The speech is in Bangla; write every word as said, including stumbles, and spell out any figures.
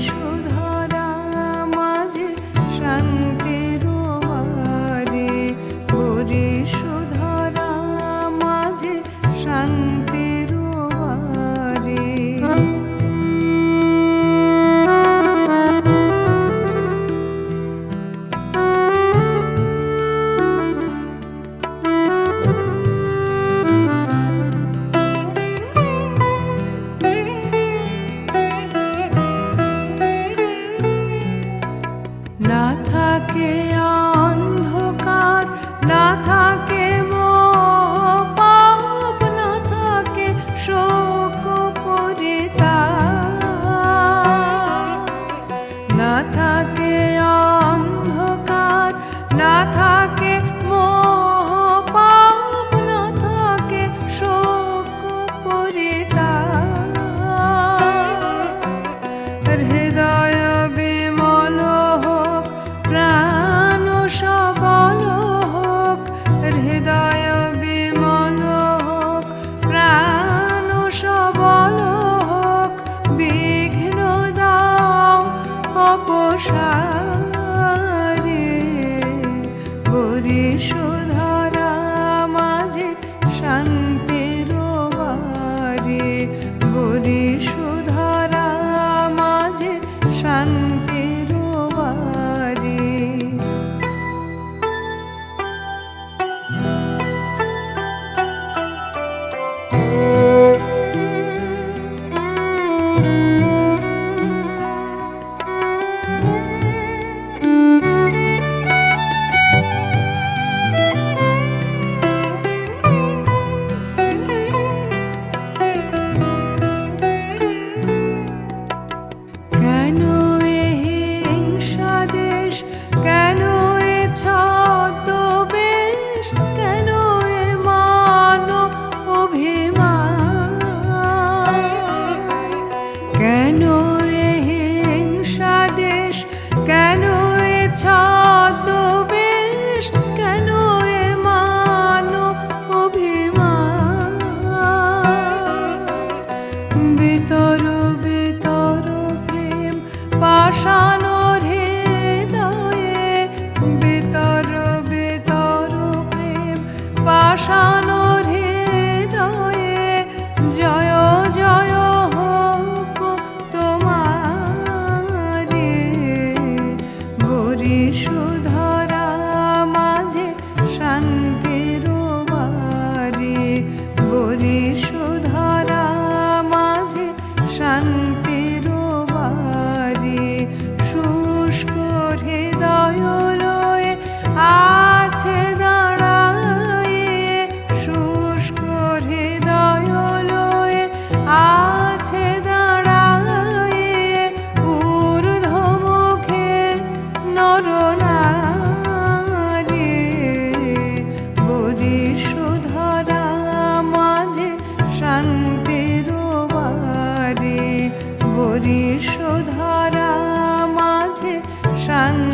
বরিশধরা মাঝে শান্তির বাড়ি, বরিশধরা মাঝে শান্তির বাড়ি। না থাকে অন্ধকার, না থাকে মোহ পাপ, না থাকে শোক পরিতাপ। না থাকে অন্ধকার, না থাকে মোহ পাপ, না থাকে শোক পরিতাপ। হৃদয় বিমল হোক, প্রাণ সবল হোক, হৃদয় বিমল হোক, প্রাণ সবল হোক, বিঘ্ন দাও অপসারে। বরিশধরা মাঝে শান্তির বাড়ি, বরিশধরা মাঝে শান্তির বাড়ি। কেন এ হিংসা দেশ, কেন এ ছদ্মবেশ, কেন এ মান অভিমান, কেন এ হিংসা দেশ, কেন এ ছদ্মবেশ, কেন এ মান অভিমান। বিতর বিতর প্রেম পাষাণ হৃদয়ে, বিতর বিতর প্রেম পাষাণ হৃদয়ে, জয় জয় হোক তোমারে। বরিশধরা মাঝে শান্তির বাড়ি, বরিশধরা মাঝে শান্তির বাড়ি। শুষ্ক হৃদয় লয়ে আছে দাঁড়ায়ে, শুষ্ক হৃদয় লয়ে আছে দাঁড়ায়ে, ঊর্ধ্বমুখে নরনারী। বরিশধরা মাঝে শান্তির বাড়ি, বরিশধরা মাঝে শান্তি।